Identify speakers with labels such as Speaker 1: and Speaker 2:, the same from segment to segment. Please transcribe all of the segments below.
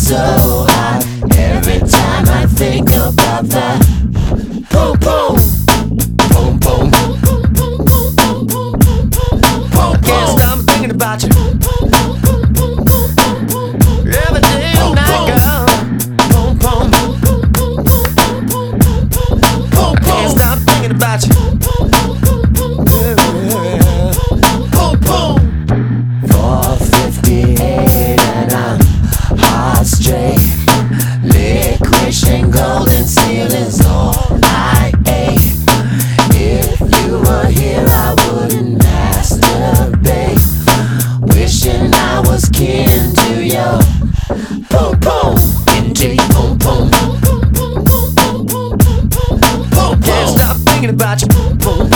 Speaker 1: so hot. Every time I think about that. Boom, boom. Boom, boom. Boom, boom.
Speaker 2: Can't stop thinking about you. Every day and night, girl. Boom, boom.
Speaker 1: Boom,
Speaker 2: Can't stop thinking about you.
Speaker 1: boom, boom. 4:58 and I'm hot straight. Licorice and golden seal is all I ate. If you were here, I wouldn't masturbate. Wishing I was kin to your boom boom, into your boom boom. Boom
Speaker 2: Can't
Speaker 1: boom.
Speaker 2: stop thinking about you. Boom, boom.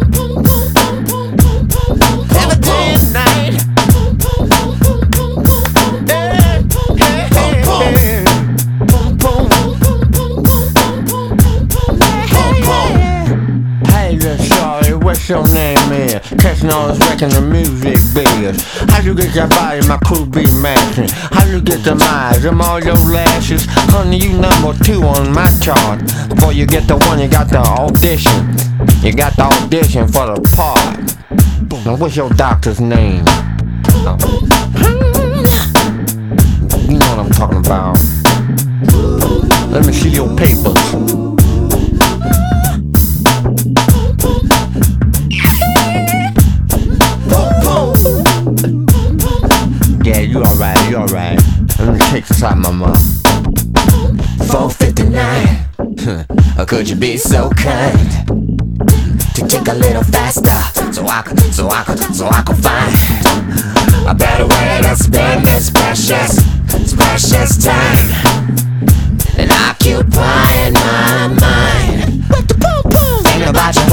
Speaker 2: Every day and night. Hey, hey, hey, hey. Boom, boom. Hey, little shorty, what's your name is? Catching all this wrecking the music biz. How you get that body, my crew be matching? How you get them eyes, them all your lashes? Honey, you number 2 on my chart. Before you get the one, you got the audition. You got the audition for the part. Now what's your doctor's name? You know what I'm talking about. Let me see your papers. Yeah, you alright, you alright. Let me take this out my mouth.
Speaker 1: 4:59. Or could you be so kind to tick a little faster, so I could find a better way to spend this precious time and occupying my mind. With the boom boom, thinking about you.